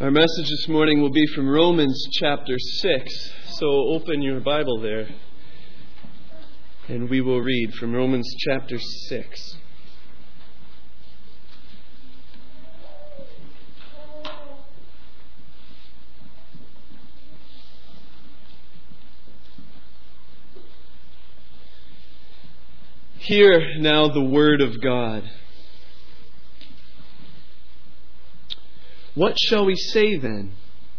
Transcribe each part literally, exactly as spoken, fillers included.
Our message this morning will be from Romans chapter six. So open your Bible there and we will read from Romans chapter six. Hear now the word of God. What shall we say then?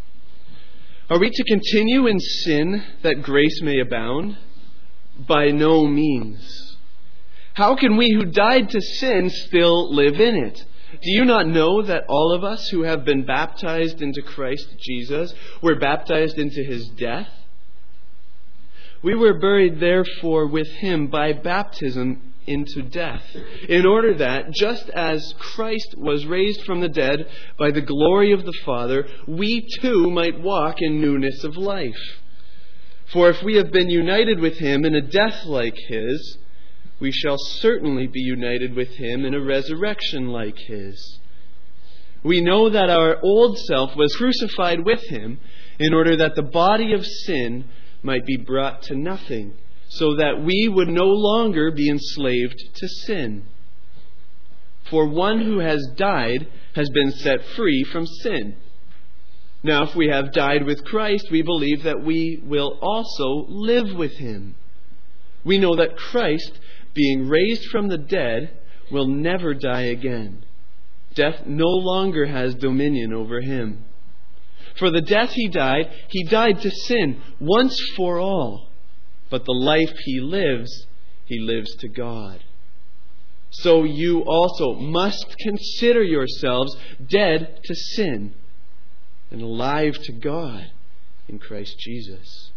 Are we to continue in sin that grace may abound? By no means. How can we who died to sin still live in it? Do you not know that all of us who have been baptized into Christ Jesus were baptized into His death? We were buried therefore with Him by baptism into death, in order that, just as Christ was raised from the dead by the glory of the Father, we too might walk in newness of life. For if we have been united with Him in a death like His, we shall certainly be united with Him in a resurrection like His. We know that our old self was crucified with Him in order that the body of sin might be brought to nothing, so that we would no longer be enslaved to sin. For one who has died has been set free from sin. Now, if we have died with Christ, we believe that we will also live with Him. We know that Christ, being raised from the dead, will never die again. Death no longer has dominion over Him. For the death He died, He died to sin once for all. But the life He lives, He lives to God. So you also must consider yourselves dead to sin and alive to God in Christ Jesus.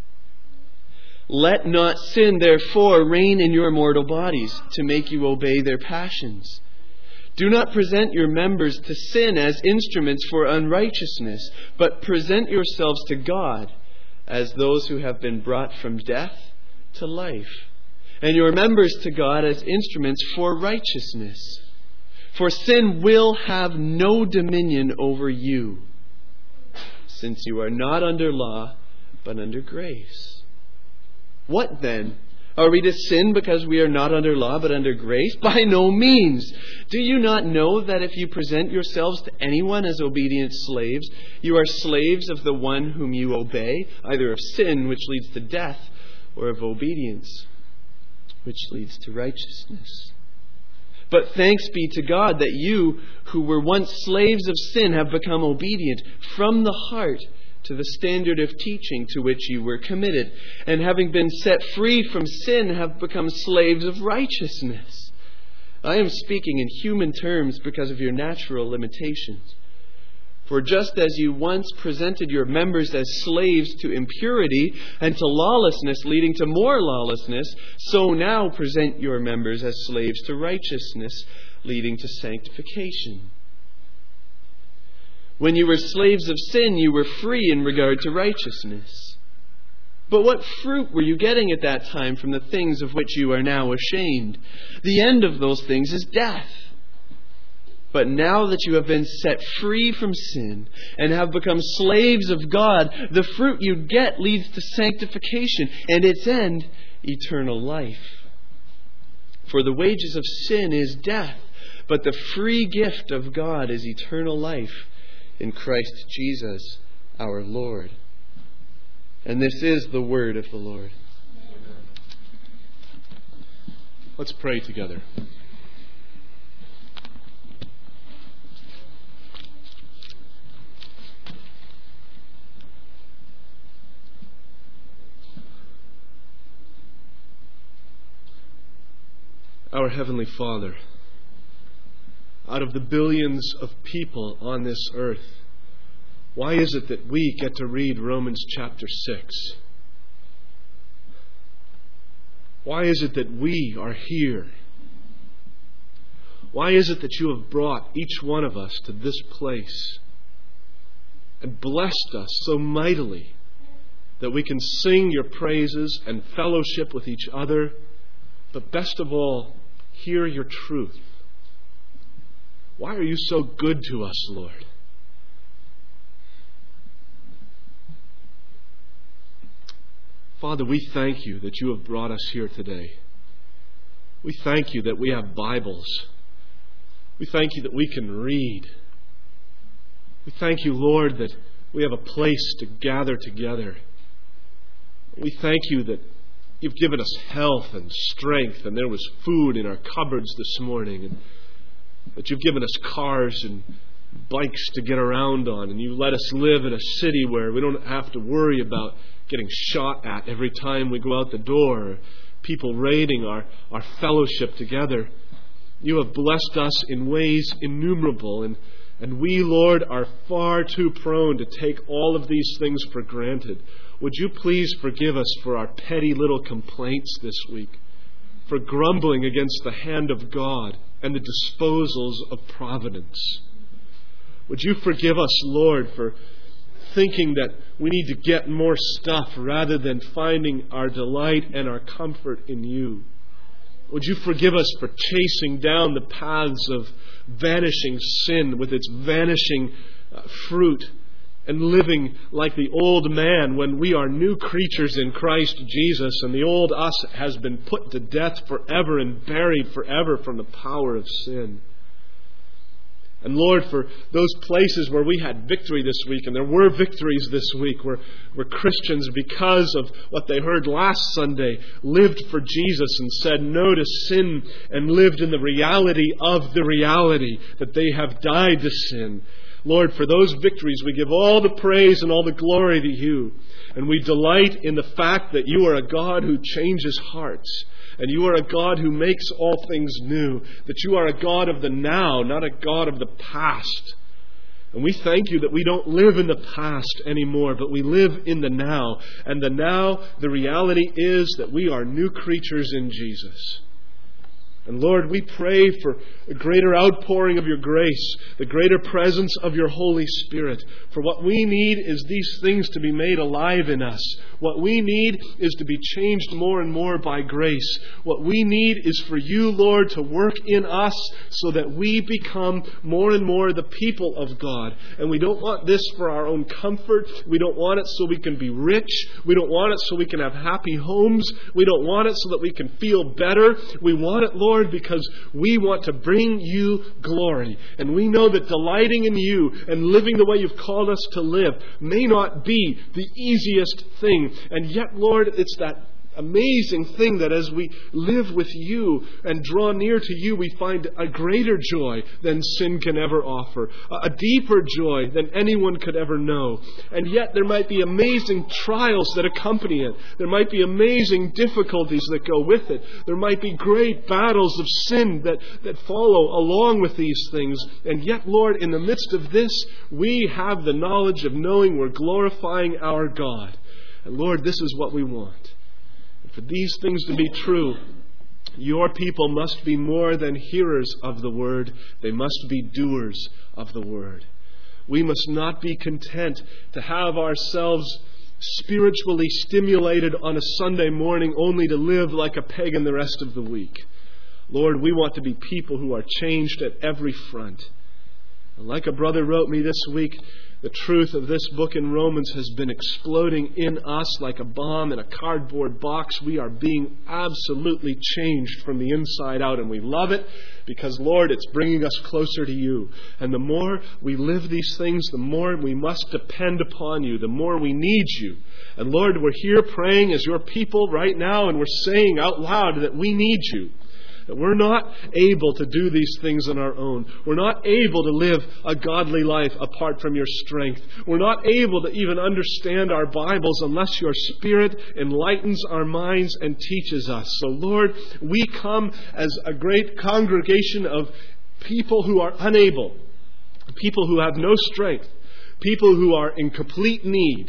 Let not sin, therefore, reign in your mortal bodies to make you obey their passions. Do not present your members to sin as instruments for unrighteousness, but present yourselves to God as those who have been brought from death to life, and your members to God as instruments for righteousness. For sin will have no dominion over you, since you are not under law, but under grace. What then? Are we to sin because we are not under law but under grace? By no means. Do you not know that if you present yourselves to anyone as obedient slaves, you are slaves of the one whom you obey, either of sin, which leads to death, or of obedience, which leads to righteousness? But thanks be to God that you, who were once slaves of sin, have become obedient from the heart to the standard of teaching to which you were committed, and having been set free from sin, have become slaves of righteousness. I am speaking in human terms because of your natural limitations. For just as you once presented your members as slaves to impurity and to lawlessness, leading to more lawlessness, so now present your members as slaves to righteousness, leading to sanctification. When you were slaves of sin, you were free in regard to righteousness. But what fruit were you getting at that time from the things of which you are now ashamed? The end of those things is death. But now that you have been set free from sin and have become slaves of God, the fruit you get leads to sanctification, and its end, eternal life. For the wages of sin is death, but the free gift of God is eternal life in Christ Jesus our Lord. And this is the word of the Lord. Let's pray together. Our Heavenly Father, out of the billions of people on this earth, why is it that we get to read Romans chapter six? Why is it that we are here? Why is it that you have brought each one of us to this place and blessed us so mightily that we can sing your praises and fellowship with each other, but best of all, hear your truth? Why are you so good to us, Lord? Father, we thank you that you have brought us here today. We thank you that we have Bibles. We thank you that we can read. We thank you, Lord, that we have a place to gather together. We thank you that you've given us health and strength, and there was food in our cupboards this morning, and that you've given us cars and bikes to get around on, and you let us live in a city where we don't have to worry about getting shot at every time we go out the door, or people raiding our, our fellowship together. You have blessed us in ways innumerable, and, and we, Lord, are far too prone to take all of these things for granted. Would you please forgive us for our petty little complaints this week, for grumbling against the hand of God and the disposals of providence. Would you forgive us, Lord, for thinking that we need to get more stuff rather than finding our delight and our comfort in you. Would you forgive us for chasing down the paths of vanishing sin with its vanishing uh, fruit, and living like the old man when we are new creatures in Christ Jesus, and the old us has been put to death forever and buried forever from the power of sin. And Lord, for those places where we had victory this week, and there were victories this week, where, where Christians, because of what they heard last Sunday, lived for Jesus and said no to sin and lived in the reality of the reality that they have died to sin. Lord, for those victories, we give all the praise and all the glory to you. And we delight in the fact that you are a God who changes hearts. And you are a God who makes all things new. That you are a God of the now, not a God of the past. And we thank you that we don't live in the past anymore, but we live in the now. And the now, the reality is that we are new creatures in Jesus. And Lord, we pray for a greater outpouring of your grace, the greater presence of your Holy Spirit. For what we need is these things to be made alive in us. What we need is to be changed more and more by grace. What we need is for you, Lord, to work in us so that we become more and more the people of God. And we don't want this for our own comfort. We don't want it so we can be rich. We don't want it so we can have happy homes. We don't want it so that we can feel better. We want it, Lord, because we want to bring you glory. And we know that delighting in you and living the way you've called us to live may not be the easiest thing. And yet, Lord, it's that amazing thing that as we live with you and draw near to you, we find a greater joy than sin can ever offer, a deeper joy than anyone could ever know. And yet there might be amazing trials that accompany it. There might be amazing difficulties that go with it. There might be great battles of sin that, that follow along with these things. And yet, Lord, in the midst of this, we have the knowledge of knowing we're glorifying our God. And Lord, this is what we want. For these things to be true, your people must be more than hearers of the word. They must be doers of the word. We must not be content to have ourselves spiritually stimulated on a Sunday morning only to live like a pagan the rest of the week. Lord, we want to be people who are changed at every front. And like a brother wrote me this week, the truth of this book in Romans has been exploding in us like a bomb in a cardboard box. We are being absolutely changed from the inside out, and we love it because, Lord, it's bringing us closer to you. And the more we live these things, the more we must depend upon you, the more we need you. And Lord, we're here praying as your people right now, and we're saying out loud that we need you. That we're not able to do these things on our own. We're not able to live a godly life apart from your strength. We're not able to even understand our Bibles unless your Spirit enlightens our minds and teaches us. So, Lord, we come as a great congregation of people who are unable, people who have no strength, people who are in complete need.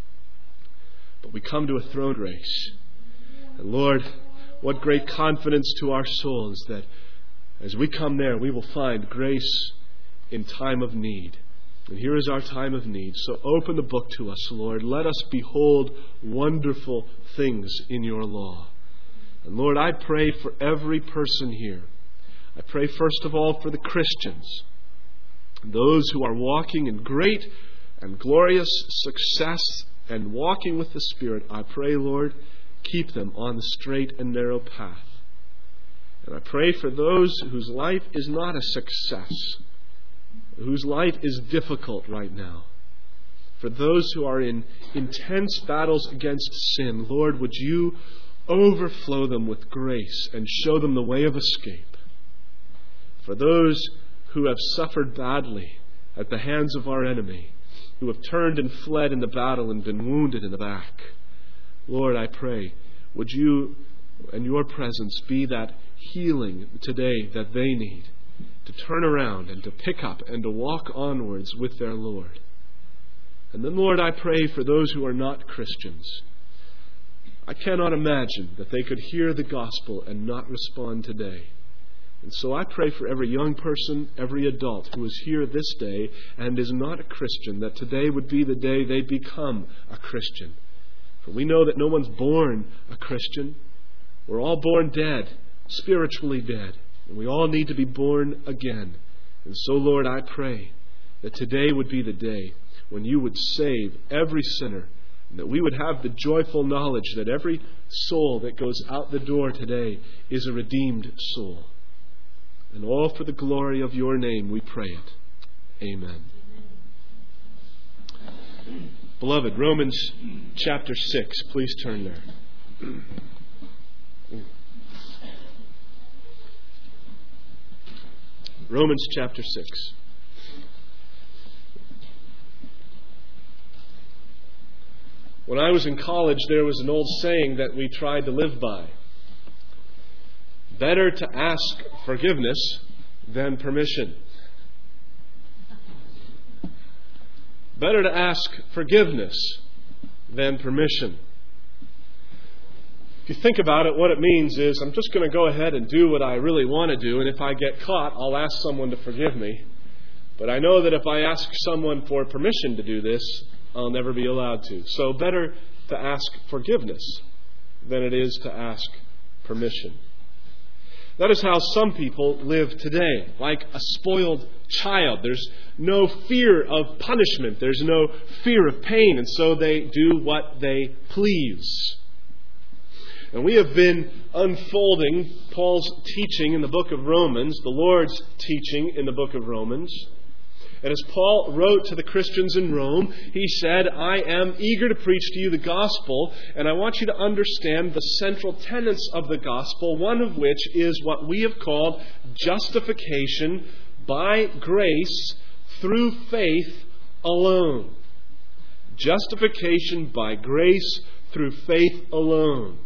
But we come to a throne grace. And Lord, what great confidence to our souls that as we come there, we will find grace in time of need. And here is our time of need. So open the book to us, Lord. Let us behold wonderful things in your law. And Lord, I pray for every person here. I pray first of all for the Christians, those who are walking in great and glorious success and walking with the Spirit, I pray, Lord, keep them on the straight and narrow path. And I pray for those whose life is not a success, whose life is difficult right now. For those who are in intense battles against sin, Lord, would you overflow them with grace and show them the way of escape. For those who have suffered badly at the hands of our enemy, who have turned and fled in the battle and been wounded in the back, Lord, I pray, would you and your presence be that healing today that they need to turn around and to pick up and to walk onwards with their Lord. And then, Lord, I pray for those who are not Christians. I cannot imagine that they could hear the gospel and not respond today. And so I pray for every young person, every adult who is here this day and is not a Christian, that today would be the day they become a Christian. For we know that no one's born a Christian. We're all born dead, spiritually dead. And we all need to be born again. And so, Lord, I pray that today would be the day when you would save every sinner, and that we would have the joyful knowledge that every soul that goes out the door today is a redeemed soul. And all for the glory of your name we pray it. Amen. Beloved, Romans chapter six. Please turn there. Romans chapter six. When I was in college, there was an old saying that we tried to live by. Better to ask forgiveness than permission. Better to ask forgiveness than permission. If you think about it, what it means is I'm just going to go ahead and do what I really want to do, and if I get caught, I'll ask someone to forgive me. But I know that if I ask someone for permission to do this, I'll never be allowed to. So better to ask forgiveness than it is to ask permission. That is how some people live today, like a spoiled child. There's no fear of punishment. There's no fear of pain, and so they do what they please. And we have been unfolding Paul's teaching in the book of Romans, the Lord's teaching in the book of Romans. And as Paul wrote to the Christians in Rome, he said, I am eager to preach to you the gospel, and I want you to understand the central tenets of the gospel, one of which is what we have called justification by grace through faith alone. Justification by grace through faith alone.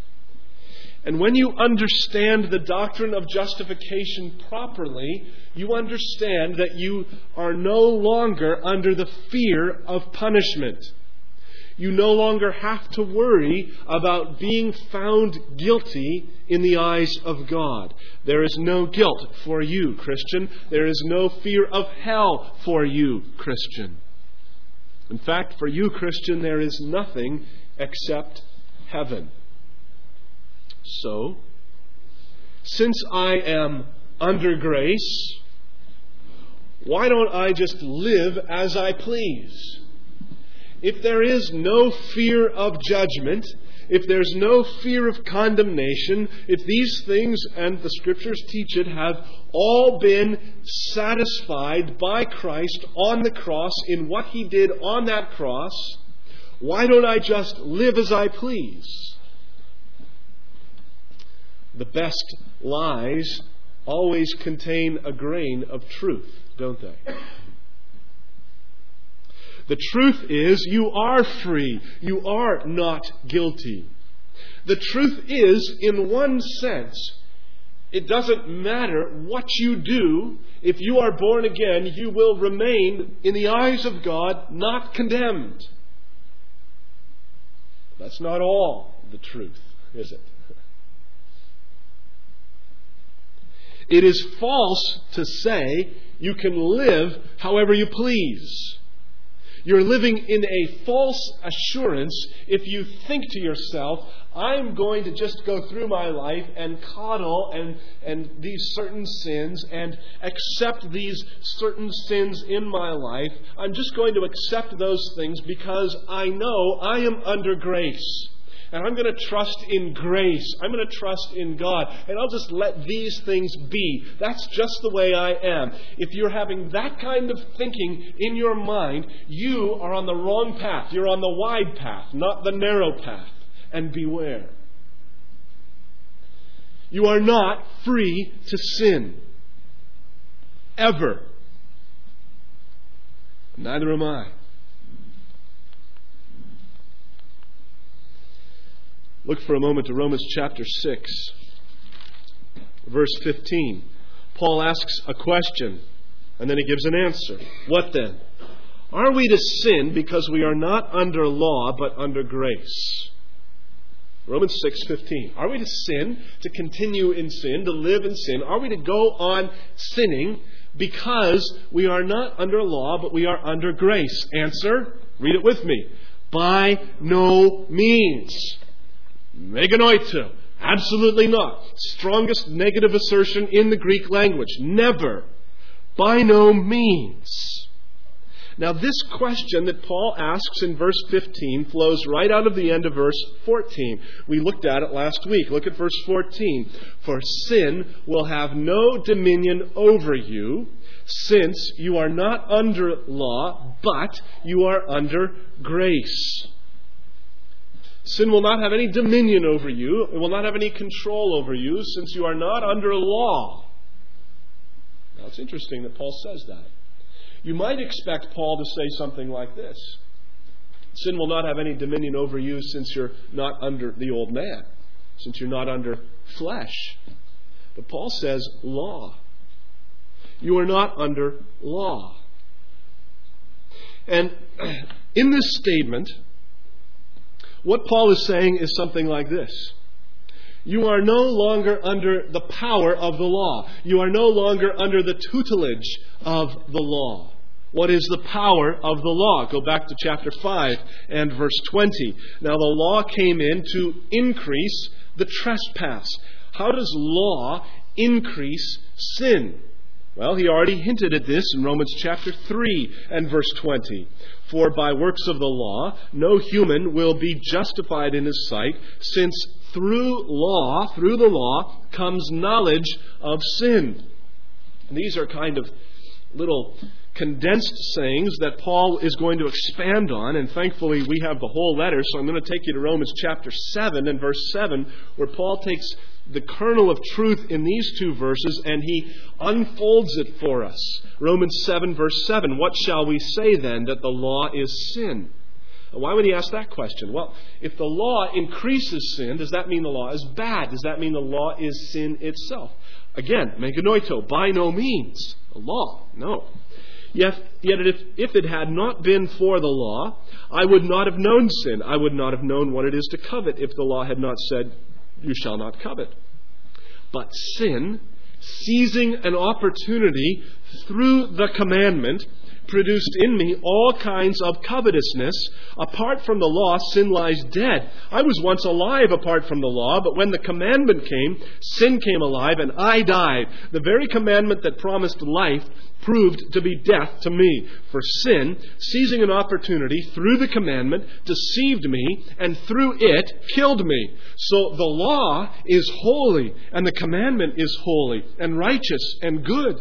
And when you understand the doctrine of justification properly, you understand that you are no longer under the fear of punishment. You no longer have to worry about being found guilty in the eyes of God. There is no guilt for you, Christian. There is no fear of hell for you, Christian. In fact, for you, Christian, there is nothing except heaven. So, since I am under grace, why don't I just live as I please? If there is no fear of judgment, if there's no fear of condemnation, if these things, and the Scriptures teach it, have all been satisfied by Christ on the cross in what He did on that cross, why don't I just live as I please? The best lies always contain a grain of truth, don't they? The truth is, you are free. You are not guilty. The truth is, in one sense, it doesn't matter what you do. If you are born again, you will remain, in the eyes of God, not condemned. That's not all the truth, is it? It is false to say you can live however you please. You're living in a false assurance if you think to yourself, I'm going to just go through my life and coddle and, and these certain sins and accept these certain sins in my life. I'm just going to accept those things because I know I am under grace. And I'm going to trust in grace. I'm going to trust in God. And I'll just let these things be. That's just the way I am. If you're having that kind of thinking in your mind, you are on the wrong path. You're on the wide path, not the narrow path. And beware. You are not free to sin. Ever. Neither am I. Look for a moment to Romans chapter six, verse fifteen. Paul asks a question, and then he gives an answer. What then? Are we to sin because we are not under law, but under grace? Romans six fifteen. Are we to sin, to continue in sin, to live in sin? Are we to go on sinning because we are not under law, but we are under grace? Answer, read it with me. By no means. Meganoito. Absolutely not. Strongest negative assertion in the Greek language. Never. By no means. Now this question that Paul asks in verse fifteen flows right out of the end of verse fourteen. We looked at it last week. Look at verse fourteen. For sin will have no dominion over you, since you are not under law, but you are under grace. Sin will not have any dominion over you. It will not have any control over you, since you are not under law. Now it's interesting that Paul says that. You might expect Paul to say something like this. Sin will not have any dominion over you since you're not under the old man, since you're not under flesh. But Paul says law. You are not under law. And in this statement, what Paul is saying is something like this. You are no longer under the power of the law. You are no longer under the tutelage of the law. What is the power of the law? Go back to chapter five and verse twenty. Now the law came in to increase the trespass. How does law increase sin? Well, he already hinted at this in Romans chapter three and verse twenty. For by works of the law, no human will be justified in his sight, since through law, through the law, comes knowledge of sin. And these are kind of little condensed sayings that Paul is going to expand on, and thankfully we have the whole letter, so I'm going to take you to Romans chapter seven and verse seven, where Paul takes the kernel of truth in these two verses and he unfolds it for us. Romans seven verse seven, what shall we say then, that the law is sin? Why would he ask that question? Well, if the law increases sin, does that mean the law is bad? Does that mean the law is sin itself? Again, meganoito, by no means. The law, no. Yet, yet if, if it had not been for the law, I would not have known sin. I would not have known what it is to covet if the law had not said, you shall not covet. But sin, seizing an opportunity through the commandment, produced in me all kinds of covetousness. Apart from the law, sin lies dead. I was once alive apart from the law, but when the commandment came, sin came alive and I died. The very commandment that promised life proved to be death to me. For sin, seizing an opportunity through the commandment, deceived me, and through it killed me. So the law is holy, and the commandment is holy, and righteous, and good.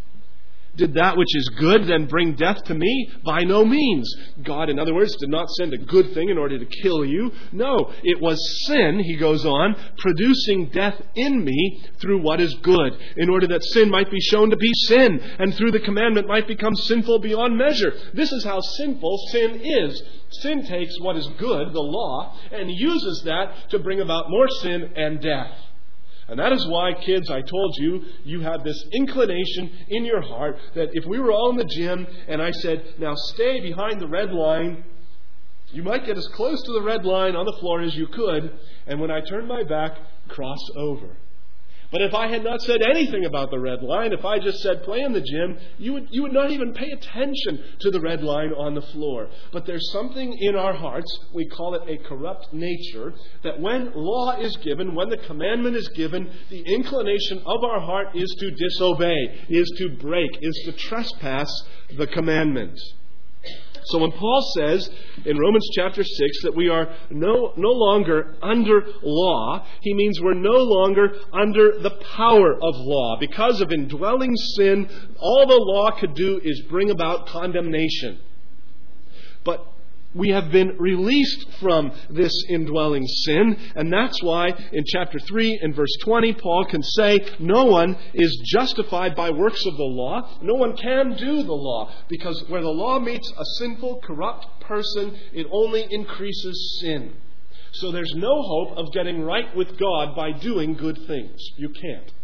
Did that which is good then bring death to me? By no means. God, in other words, did not send a good thing in order to kill you. No, it was sin, he goes on, producing death in me through what is good, in order that sin might be shown to be sin, and through the commandment might become sinful beyond measure. This is how sinful sin is. Sin takes what is good, the law, and uses that to bring about more sin and death. And that is why, kids, I told you, you have this inclination in your heart that if we were all in the gym and I said, now stay behind the red line, you might get as close to the red line on the floor as you could, and when I turn my back, cross over. But if I had not said anything about the red line, if I just said play in the gym, you would, you would not even pay attention to the red line on the floor. But there's something in our hearts, we call it a corrupt nature, that when law is given, when the commandment is given, the inclination of our heart is to disobey, is to break, is to trespass the commandment. So when Paul says in Romans chapter six that we are no, no longer under law, he means we're no longer under the power of law. Because of indwelling sin, all the law could do is bring about condemnation. But we have been released from this indwelling sin, and that's why in chapter three and verse twenty, Paul can say no one is justified by works of the law. No one can do the law, because where the law meets a sinful, corrupt person, it only increases sin. So there's no hope of getting right with God by doing good things. You can't.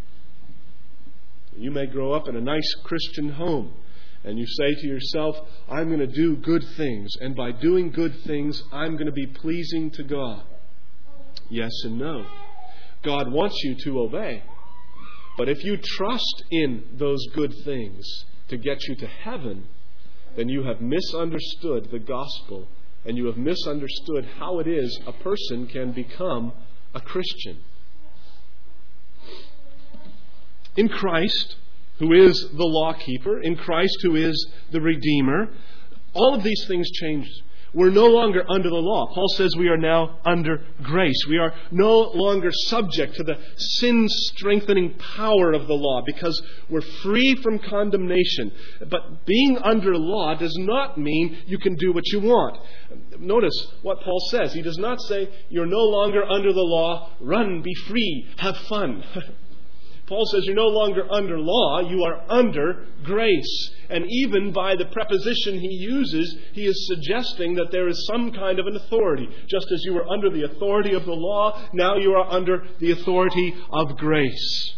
You may grow up in a nice Christian home, and you say to yourself, I'm going to do good things, and by doing good things, I'm going to be pleasing to God. Yes and no. God wants you to obey. But if you trust in those good things to get you to heaven, then you have misunderstood the gospel, and you have misunderstood how it is a person can become a Christian. In Christ, who is the lawkeeper, in Christ who is the Redeemer, all of these things change. We're no longer under the law. Paul says we are now under grace. We are no longer subject to the sin-strengthening power of the law because we're free from condemnation. But being under law does not mean you can do what you want. Notice what Paul says. He does not say you're no longer under the law, run, be free, have fun. Paul says you're no longer under law, you are under grace. And even by the preposition he uses, he is suggesting that there is some kind of an authority. Just as you were under the authority of the law, now you are under the authority of grace.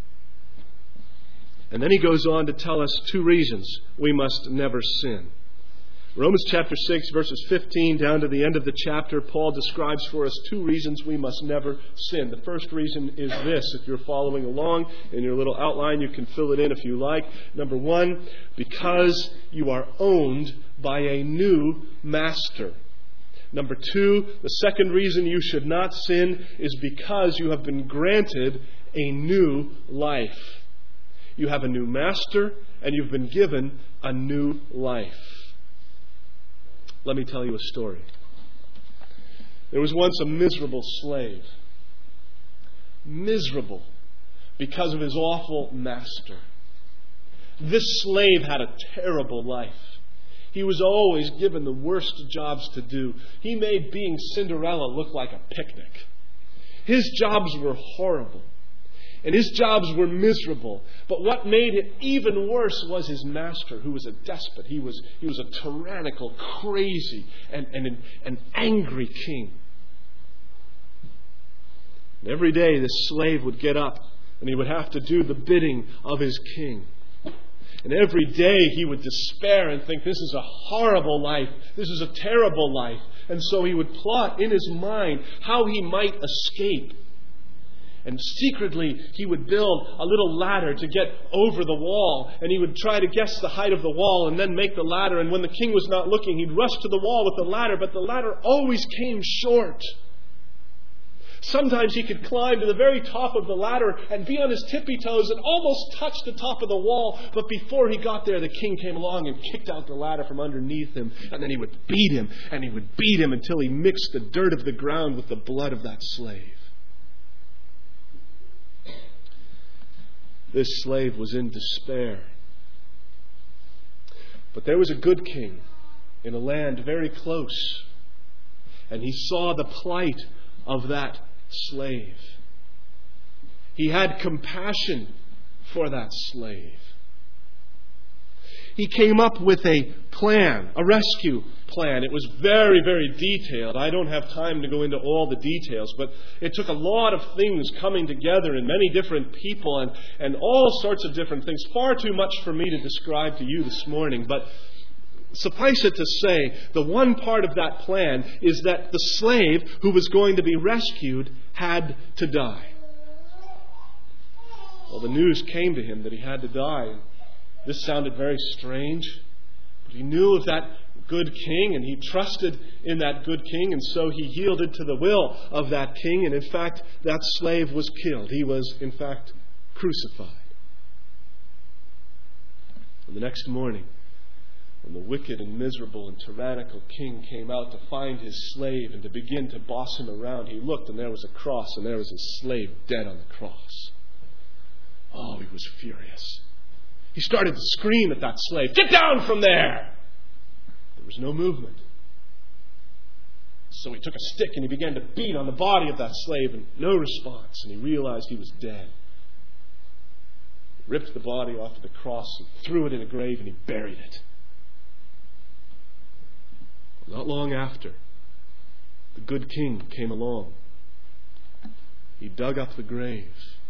And then he goes on to tell us two reasons we must never sin. Romans chapter six, verses fifteen down to the end of the chapter, Paul describes for us two reasons we must never sin. The first reason is this. If you're following along in your little outline, you can fill it in if you like. Number one, because you are owned by a new master. Number two, the second reason you should not sin is because you have been granted a new life. You have a new master, and you've been given a new life. Let me tell you a story. There was once a miserable slave. Miserable because of his awful master. This slave had a terrible life. He was always given the worst jobs to do. He made being Cinderella look like a picnic. His jobs were horrible. And his jobs were miserable. But what made it even worse was his master, who was a despot. He was, he was a tyrannical, crazy, and, and an, an angry king. And every day this slave would get up and he would have to do the bidding of his king. And every day he would despair and think, this is a horrible life. This is a terrible life. And so he would plot in his mind how he might escape. And secretly, he would build a little ladder to get over the wall. And he would try to guess the height of the wall and then make the ladder. And when the king was not looking, he'd rush to the wall with the ladder. But the ladder always came short. Sometimes he could climb to the very top of the ladder and be on his tippy toes and almost touch the top of the wall. But before he got there, the king came along and kicked out the ladder from underneath him. And then he would beat him, and he would beat him until he mixed the dirt of the ground with the blood of that slave. This slave was in despair. But there was a good king in a land very close. And he saw the plight of that slave. He had compassion for that slave. He came up with a plan, a rescue plan. It was very, very detailed. I don't have time to go into all the details, but it took a lot of things coming together and many different people and, and all sorts of different things. Far too much for me to describe to you this morning, but suffice it to say, the one part of that plan is that the slave who was going to be rescued had to die. Well, the news came to him that he had to die. And this sounded very strange. But he knew of that good king, and he trusted in that good king, and so he yielded to the will of that king. And in fact, that slave was killed. He was, in fact, crucified. And the next morning, when the wicked and miserable and tyrannical king came out to find his slave and to begin to boss him around, he looked, and there was a cross, and there was his slave dead on the cross. Oh, he was furious. He started to scream at that slave, "Get down from there!" There was no movement. So he took a stick and he began to beat on the body of that slave, and no response, and he realized he was dead. He ripped the body off of the cross and threw it in a grave, and he buried it. Not long after, the good king came along. He dug up the grave.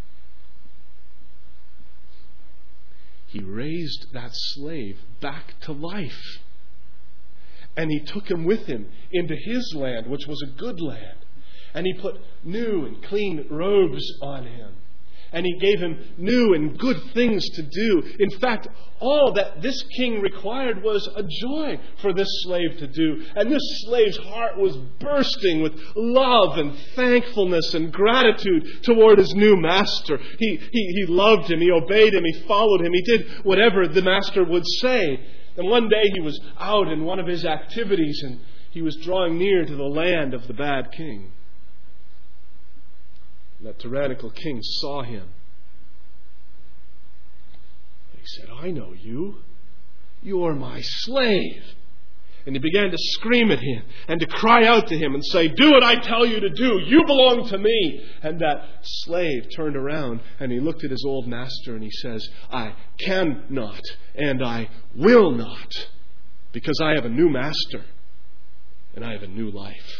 He raised that slave back to life. And he took him with him into his land, which was a good land. And he put new and clean robes on him. And he gave him new and good things to do. In fact, all that this king required was a joy for this slave to do. And this slave's heart was bursting with love and thankfulness and gratitude toward his new master. He, he, he loved him. He obeyed him. He followed him. He did whatever the master would say. And one day he was out in one of his activities, and he was drawing near to the land of the bad king. That tyrannical king saw him. He said, "I know you. You're my slave." And he began to scream at him and to cry out to him and say, "Do what I tell you to do. You belong to me." And that slave turned around and he looked at his old master and he says, "I cannot and I will not, because I have a new master and I have a new life."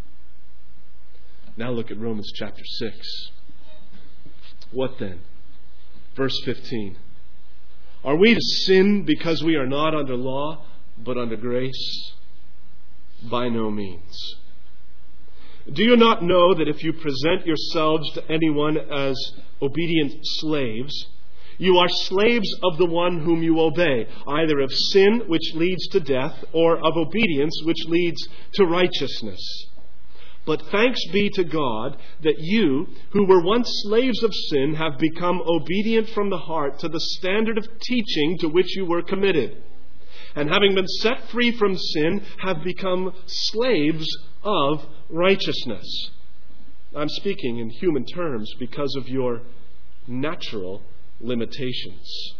Now look at Romans chapter six. What then? Verse fifteen. Are we to sin because we are not under law, but under grace? By no means. Do you not know that if you present yourselves to anyone as obedient slaves, you are slaves of the one whom you obey, either of sin, which leads to death, or of obedience, which leads to righteousness? But thanks be to God that you, who were once slaves of sin, have become obedient from the heart to the standard of teaching to which you were committed. And having been set free from sin, have become slaves of righteousness. I'm speaking in human terms because of your natural limitations.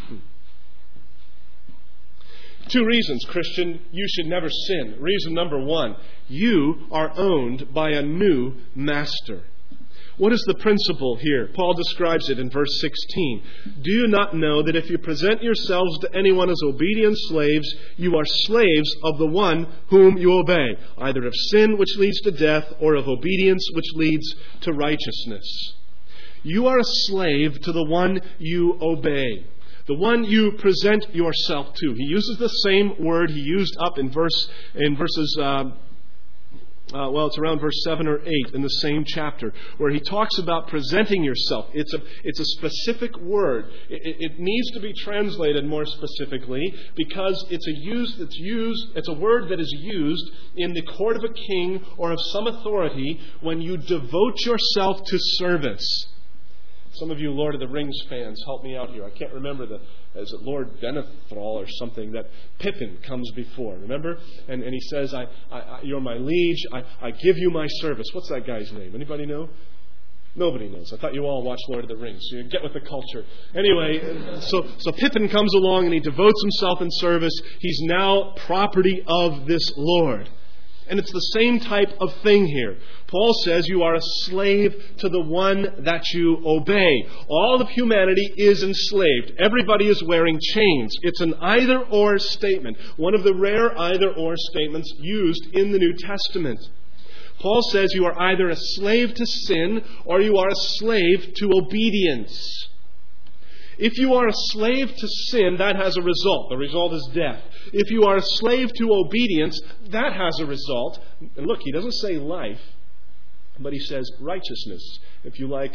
Two reasons, Christian, you should never sin. Reason number one, you are owned by a new master. What is the principle here? Paul describes it in verse sixteen. Do you not know that if you present yourselves to anyone as obedient slaves, you are slaves of the one whom you obey, either of sin, which leads to death, or of obedience, which leads to righteousness? You are a slave to the one you obey, the one you present yourself to. He uses the same word he used up in verse in verses. Uh, Uh, well, it's around verse seven or eight in the same chapter, where he talks about presenting yourself. It's a it's a specific word. It, it needs to be translated more specifically because it's a use that's used. It's a word that is used in the court of a king or of some authority when you devote yourself to service. Some of you Lord of the Rings fans, help me out here. I can't remember the, is it Lord Denethral or something that Pippin comes before, remember? And and he says, I, I, I you're my liege, I, I give you my service. What's that guy's name? Anybody know? Nobody knows. I thought you all watched Lord of the Rings, so you get with the culture. Anyway, so, so Pippin comes along and he devotes himself in service. He's now property of this Lord. And it's the same type of thing here. Paul says you are a slave to the one that you obey. All of humanity is enslaved. Everybody is wearing chains. It's an either-or statement. One of the rare either-or statements used in the New Testament. Paul says you are either a slave to sin or you are a slave to obedience. If you are a slave to sin, that has a result. The result is death. If you are a slave to obedience, that has a result. And look, he doesn't say life, but he says righteousness. If you like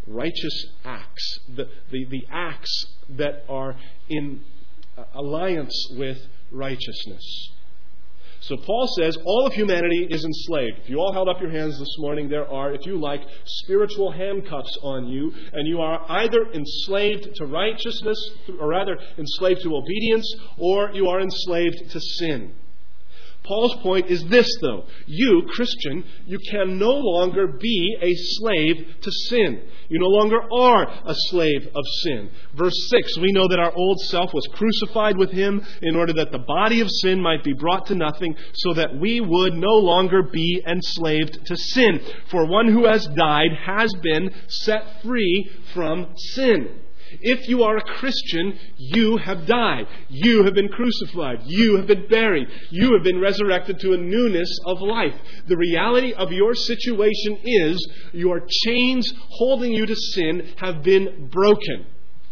righteous acts, the, the, the acts that are in alliance with righteousness. So Paul says all of humanity is enslaved. If you all held up your hands this morning, there are, if you like, spiritual handcuffs on you, and you are either enslaved to righteousness, or rather enslaved to obedience, or you are enslaved to sin. Paul's point is this, though. You, Christian, you can no longer be a slave to sin. You no longer are a slave of sin. Verse six, we know that our old self was crucified with him in order that the body of sin might be brought to nothing, so that we would no longer be enslaved to sin. For one who has died has been set free from sin. If you are a Christian, you have died. You have been crucified. You have been buried. You have been resurrected to a newness of life. The reality of your situation is your chains holding you to sin have been broken.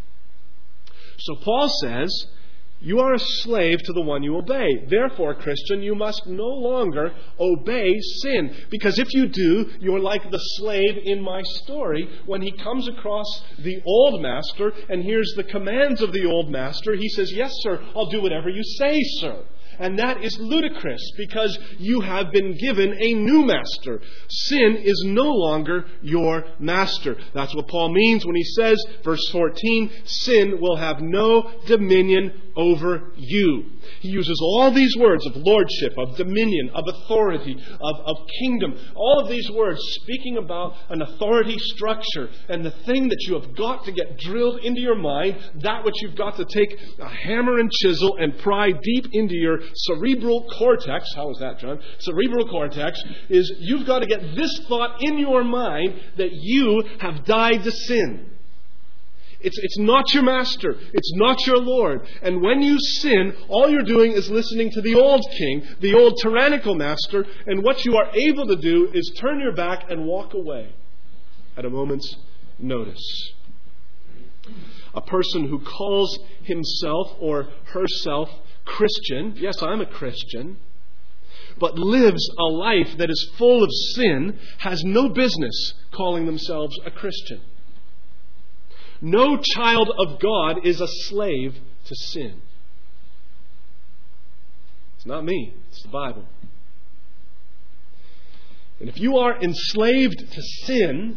So Paul says, you are a slave to the one you obey. Therefore, Christian, you must no longer obey sin. Because if you do, you're like the slave in my story. When he comes across the old master and hears the commands of the old master, he says, yes, sir, I'll do whatever you say, sir. And that is ludicrous because you have been given a new master. Sin is no longer your master. That's what Paul means when he says, verse fourteen, sin will have no dominion over you. He uses all these words of lordship, of dominion, of authority, of, of kingdom. All of these words speaking about an authority structure and the thing that you have got to get drilled into your mind, that which you've got to take a hammer and chisel and pry deep into your cerebral cortex. How is that, John? Cerebral cortex is you've got to get this thought in your mind that you have died to sin. It's, it's not your master. It's not your Lord. And when you sin, all you're doing is listening to the old king, the old tyrannical master, and what you are able to do is turn your back and walk away at a moment's notice. A person who calls himself or herself Christian, yes, I'm a Christian, but lives a life that is full of sin, has no business calling themselves a Christian. No child of God is a slave to sin. It's not me. It's the Bible. And if you are enslaved to sin,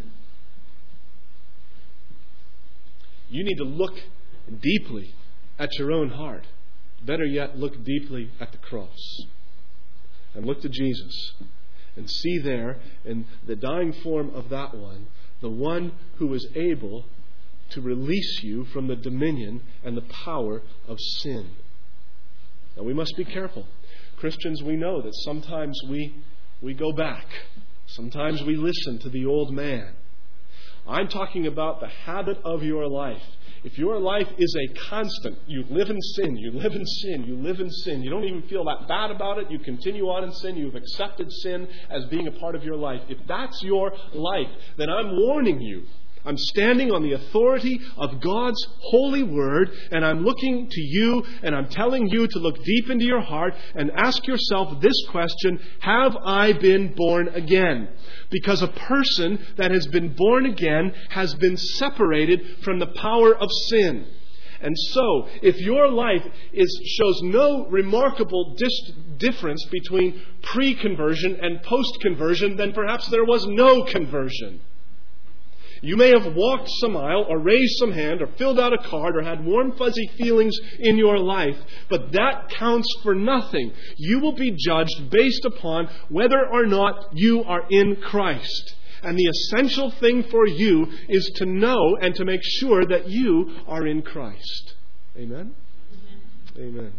you need to look deeply at your own heart. Better yet, look deeply at the cross. And look to Jesus. And see there, in the dying form of that one, the one who is able to release you from the dominion and the power of sin. Now we must be careful. Christians, we know that sometimes we, we go back. Sometimes we listen to the old man. I'm talking about the habit of your life. If your life is a constant, you live in sin, you live in sin, you live in sin, you don't even feel that bad about it, you continue on in sin, you've accepted sin as being a part of your life. If that's your life, then I'm warning you. I'm standing on the authority of God's holy word, and I'm looking to you, and I'm telling you to look deep into your heart and ask yourself this question: have I been born again? Because a person that has been born again has been separated from the power of sin. And so, if your life is shows no remarkable dis- difference between pre-conversion and post-conversion, then perhaps there was no conversion. You may have walked some aisle or raised some hand or filled out a card or had warm fuzzy feelings in your life, but that counts for nothing. You will be judged based upon whether or not you are in Christ. And the essential thing for you is to know and to make sure that you are in Christ. Amen? Amen. Amen.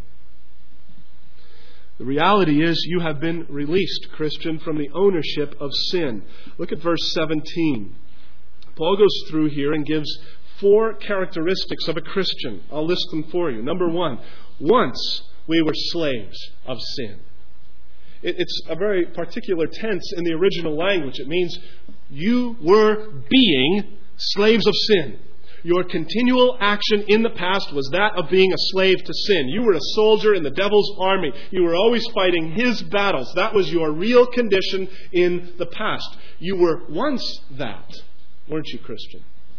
The reality is you have been released, Christian, from the ownership of sin. Look at verse seventeen. Paul goes through here and gives four characteristics of a Christian. I'll list them for you. Number one, once we were slaves of sin. It's a very particular tense in the original language. It means you were being slaves of sin. Your continual action in the past was that of being a slave to sin. You were a soldier in the devil's army. You were always fighting his battles. That was your real condition in the past. You were once that. Weren't you, Christian?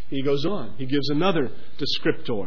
He goes on. He gives another descriptor.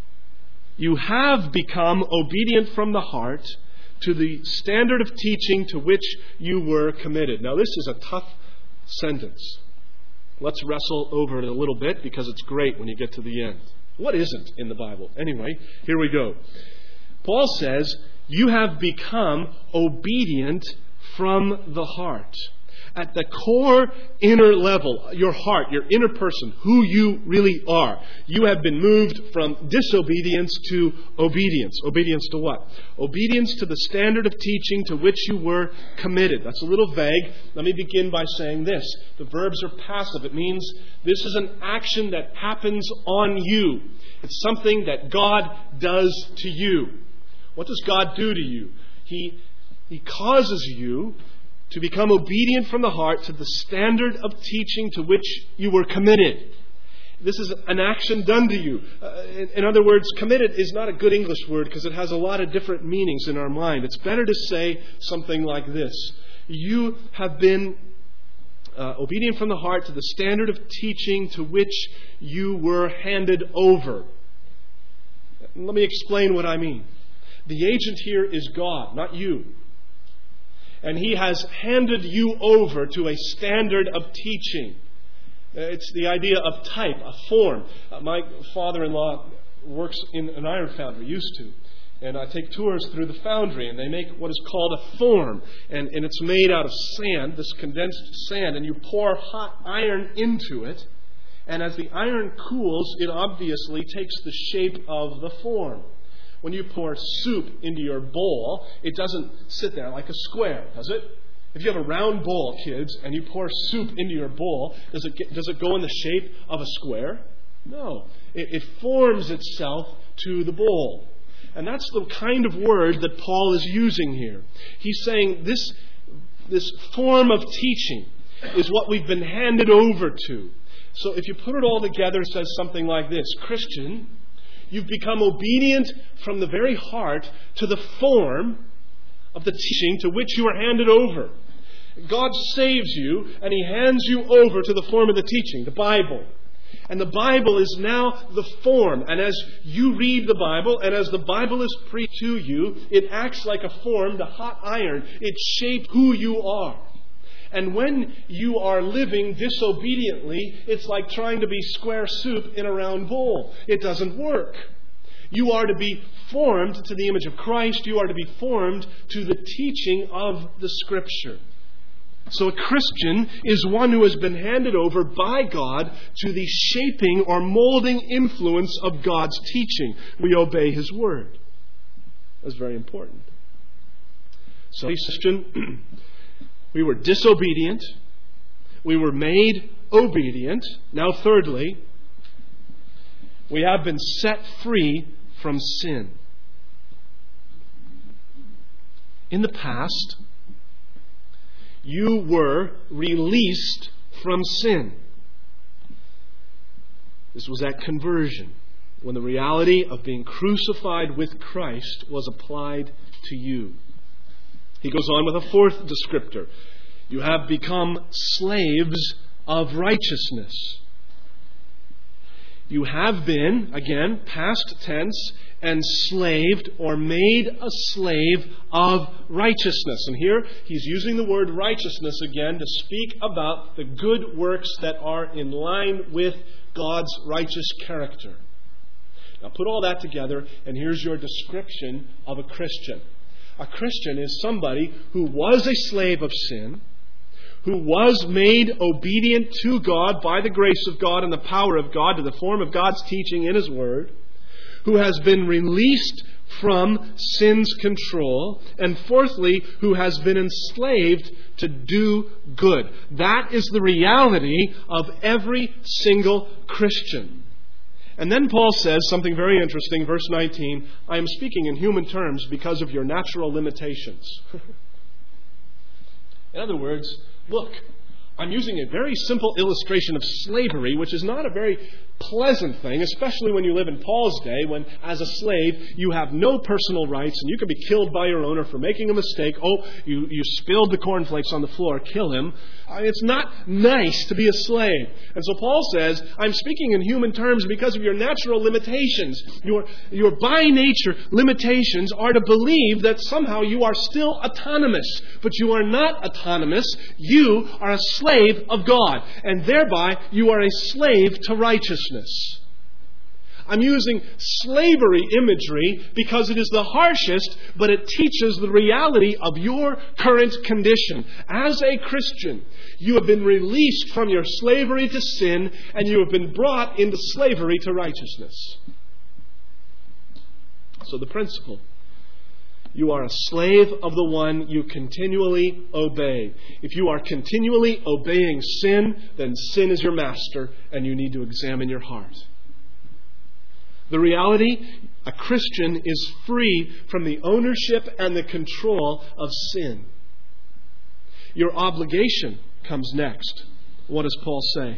You have become obedient from the heart to the standard of teaching to which you were committed. Now, this is a tough sentence. Let's wrestle over it a little bit because it's great when you get to the end. What isn't in the Bible? Anyway, here we go. Paul says, you have become obedient from the heart. At the core inner level, your heart, your inner person, who you really are, you have been moved from disobedience to obedience. Obedience to what? Obedience to the standard of teaching to which you were committed. That's a little vague. Let me begin by saying this. The verbs are passive. It means this is an action that happens on you. It's something that God does to you. What does God do to you? He, he causes you to become obedient from the heart to the standard of teaching to which you were committed. This is an action done to you. Uh, in, in other words, committed is not a good English word because it has a lot of different meanings in our mind. It's better to say something like this. You have been uh, obedient from the heart to the standard of teaching to which you were handed over. Let me explain what I mean. The agent here is God, not you. And He has handed you over to a standard of teaching. It's the idea of type, a form. Uh, my father-in-law works in an iron foundry, used to. And I take tours through the foundry, and they make what is called a form. And, and it's made out of sand, this condensed sand. And you pour hot iron into it. And as the iron cools, it obviously takes the shape of the form. When you pour soup into your bowl, it doesn't sit there like a square, does it? If you have a round bowl, kids, and you pour soup into your bowl, does it get, does it go in the shape of a square? No. It, it forms itself to the bowl. And that's the kind of word that Paul is using here. He's saying this, this form of teaching is what we've been handed over to. So if you put it all together, it says something like this. Christian, you've become obedient from the very heart to the form of the teaching to which you are handed over. God saves you and He hands you over to the form of the teaching, the Bible. And the Bible is now the form. And as you read the Bible and as the Bible is preached to you, it acts like a form, the hot iron. It shapes who you are. And when you are living disobediently, it's like trying to be square soup in a round bowl. It doesn't work. You are to be formed to the image of Christ. You are to be formed to the teaching of the Scripture. So a Christian is one who has been handed over by God to the shaping or molding influence of God's teaching. We obey His Word. That's very important. So, Christian, we were disobedient. We were made obedient. Now, thirdly, we have been set free from sin. In the past, you were released from sin. This was at conversion, when the reality of being crucified with Christ was applied to you. He goes on with a fourth descriptor. You have become slaves of righteousness. You have been, again, past tense, enslaved or made a slave of righteousness. And here he's using the word righteousness again to speak about the good works that are in line with God's righteous character. Now put all that together, and here's your description of a Christian. A Christian is somebody who was a slave of sin, who was made obedient to God by the grace of God and the power of God to the form of God's teaching in His Word, who has been released from sin's control, and fourthly, who has been enslaved to do good. That is the reality of every single Christian. And then Paul says something very interesting, verse nineteen, I am speaking in human terms because of your natural limitations. In other words, look, I'm using a very simple illustration of slavery, which is not a very pleasant thing, especially when you live in Paul's day, when as a slave you have no personal rights and you can be killed by your owner for making a mistake. Oh, you, you spilled the cornflakes on the floor, kill him. I mean, it's not nice to be a slave. And so Paul says, I'm speaking in human terms because of your natural limitations. Your, your by nature limitations are to believe that somehow you are still autonomous. But you are not autonomous. You are a slave of God. And thereby you are a slave to righteousness. I'm using slavery imagery because it is the harshest, but it teaches the reality of your current condition. As a Christian, you have been released from your slavery to sin, and you have been brought into slavery to righteousness. So the principle: you are a slave of the one you continually obey. If you are continually obeying sin, then sin is your master, and you need to examine your heart. The reality, a Christian is free from the ownership and the control of sin. Your obligation comes next. What does Paul say?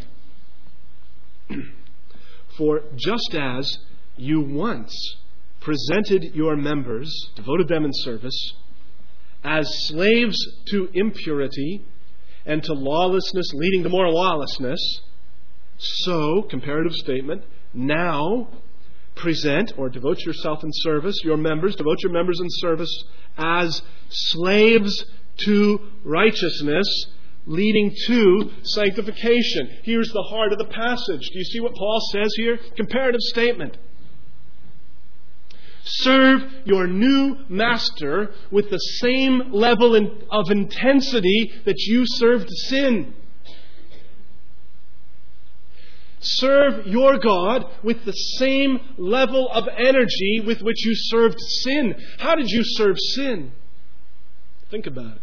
For just as you once presented your members, devoted them in service, as slaves to impurity and to lawlessness leading to more lawlessness, so, comparative statement, now present or devote yourself in service, your members, devote your members in service as slaves to righteousness, leading to sanctification. Here's the heart of the passage. Do you see what Paul says here? Comparative statement. Serve your new master with the same level of intensity that you served sin. Serve your God with the same level of energy with which you served sin. How did you serve sin? Think about it.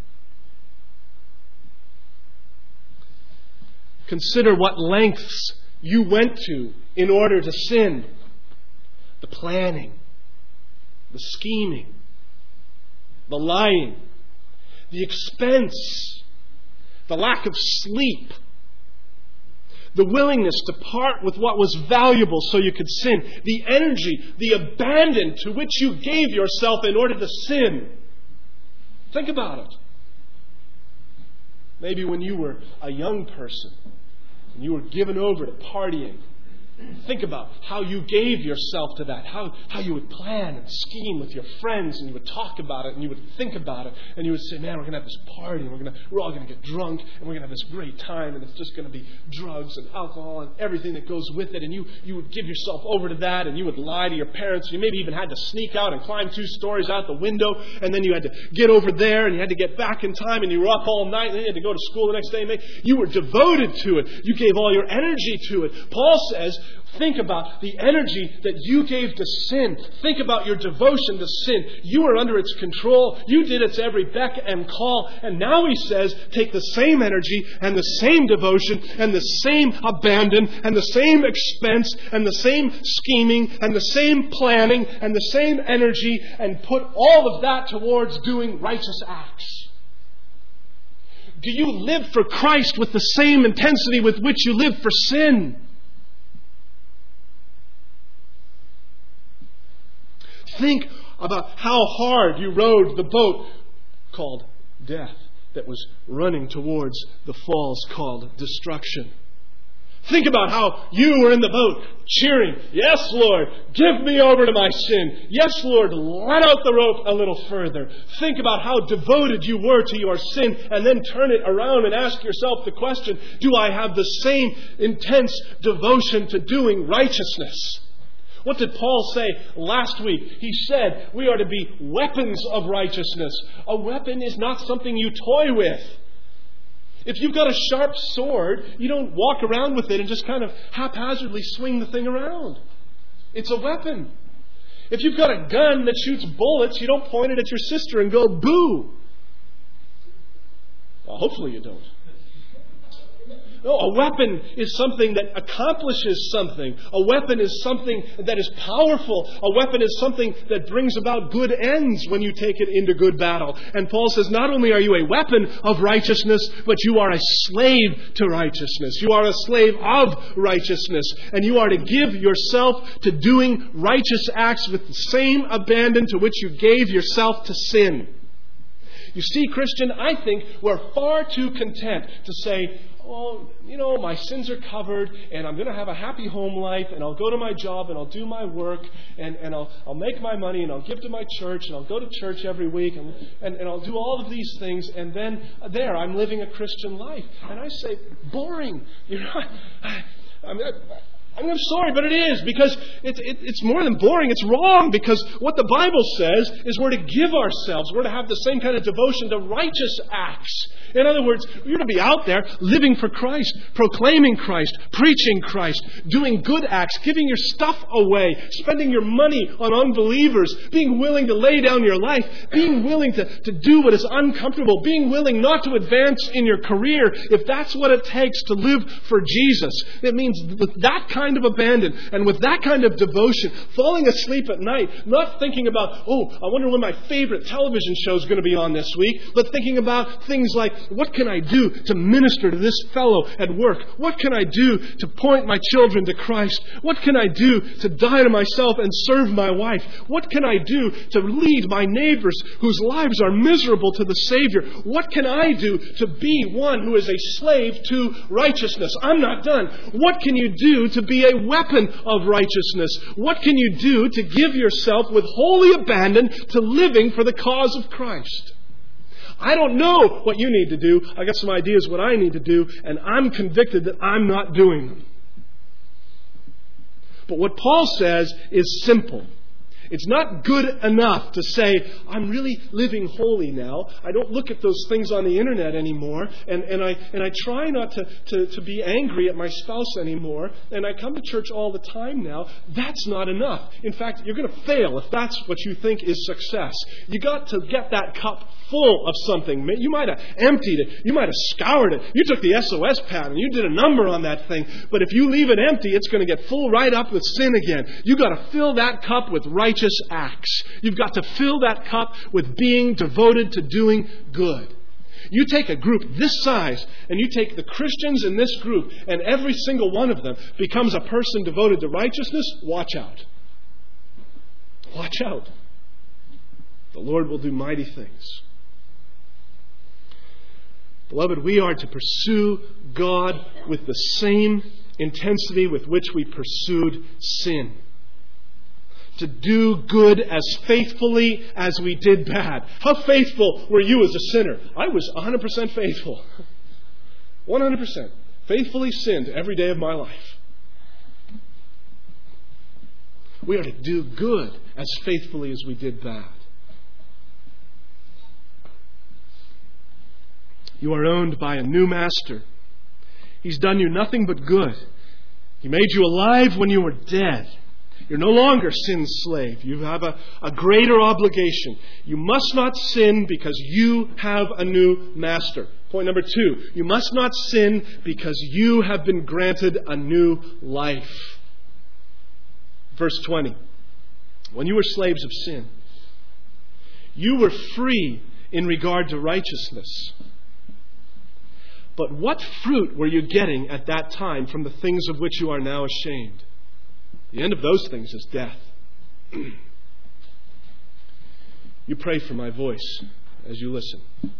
Consider what lengths you went to in order to sin. The planning, the scheming, the lying, the expense, the lack of sleep, the willingness to part with what was valuable so you could sin, the energy, the abandon to which you gave yourself in order to sin. Think about it. Maybe when you were a young person and you were given over to partying, think about how you gave yourself to that, how, how you would plan and scheme with your friends, and you would talk about it, and you would think about it, and you would say, man, we're going to have this party, and we're, gonna, we're all going to get drunk, and we're going to have this great time, and it's just going to be drugs and alcohol and everything that goes with it, and you, you would give yourself over to that, and you would lie to your parents, and you maybe even had to sneak out and climb two stories out the window, and then you had to get over there, and you had to get back in time, and you were up all night, and then you had to go to school the next day. You were devoted to it. You gave all your energy to it. Paul says, think about the energy that you gave to sin. Think about your devotion to sin. You were under its control. You did its every beck and call. And now he says, take the same energy and the same devotion and the same abandon and the same expense and the same scheming and the same planning and the same energy and put all of that towards doing righteous acts. Do you live for Christ with the same intensity with which you live for sin? Think about how hard you rowed the boat called death that was running towards the falls called destruction. Think about how you were in the boat cheering, yes, Lord, give me over to my sin. Yes, Lord, let out the rope a little further. Think about how devoted you were to your sin, and then turn it around and ask yourself the question, do I have the same intense devotion to doing righteousness? What did Paul say last week? He said we are to be weapons of righteousness. A weapon is not something you toy with. If you've got a sharp sword, you don't walk around with it and just kind of haphazardly swing the thing around. It's a weapon. If you've got a gun that shoots bullets, you don't point it at your sister and go, boo. Well, hopefully you don't. No, a weapon is something that accomplishes something. A weapon is something that is powerful. A weapon is something that brings about good ends when you take it into good battle. And Paul says, not only are you a weapon of righteousness, but you are a slave to righteousness. You are a slave of righteousness. And you are to give yourself to doing righteous acts with the same abandon to which you gave yourself to sin. You see, Christian, I think we're far too content to say, oh, you know, my sins are covered and I'm going to have a happy home life and I'll go to my job and I'll do my work and, and I'll, I'll make my money and I'll give to my church and I'll go to church every week and, and, and I'll do all of these things and then uh, there, I'm living a Christian life. And I say, boring. You know, I, I mean, I, I'm sorry, but it is, because it's, it, it's more than boring. It's wrong, because what the Bible says is we're to give ourselves. We're to have the same kind of devotion to righteous acts. In other words, you're to be out there living for Christ, proclaiming Christ, preaching Christ, doing good acts, giving your stuff away, spending your money on unbelievers, being willing to lay down your life, being willing to, to do what is uncomfortable, being willing not to advance in your career if that's what it takes to live for Jesus. It means with that kind of abandon and with that kind of devotion, falling asleep at night, not thinking about, oh, I wonder when my favorite television show is going to be on this week, but thinking about things like, what can I do to minister to this fellow at work? What can I do to point my children to Christ? What can I do to die to myself and serve my wife? What can I do to lead my neighbors whose lives are miserable to the Savior? What can I do to be one who is a slave to righteousness? I'm not done. What can you do to be a weapon of righteousness? What can you do to give yourself with holy abandon to living for the cause of Christ? I don't know what you need to do. I got some ideas what I need to do, and I'm convicted that I'm not doing them. But what Paul says is simple. It's not good enough to say, I'm really living holy now. I don't look at those things on the internet anymore. And, and, I, and I try not to, to, to be angry at my spouse anymore. And I come to church all the time now. That's not enough. In fact, you're going to fail if that's what you think is success. You got to get that cup full of something. You might have emptied it. You might have scoured it. You took the S O S pad and you did a number on that thing. But if you leave it empty, it's going to get full right up with sin again. You got to fill that cup with righteousness. Acts. You've got to fill that cup with being devoted to doing good. You take a group this size and you take the Christians in this group and every single one of them becomes a person devoted to righteousness, watch out. Watch out. The Lord will do mighty things. Beloved, we are to pursue God with the same intensity with which we pursued sin. To do good as faithfully as we did bad. How faithful were you as a sinner? I was one hundred percent faithful. one hundred percent. Faithfully sinned every day of my life. We are to do good as faithfully as we did bad. You are owned by a new master. He's done you nothing but good. He made you alive when you were dead. You're no longer sin's slave. You have a, a greater obligation. You must not sin because you have a new master. Point number two, you must not sin because you have been granted a new life. Verse twenty. When you were slaves of sin, you were free in regard to righteousness. But what fruit were you getting at that time from the things of which you are now ashamed? The end of those things is death. You pray for my voice as you listen.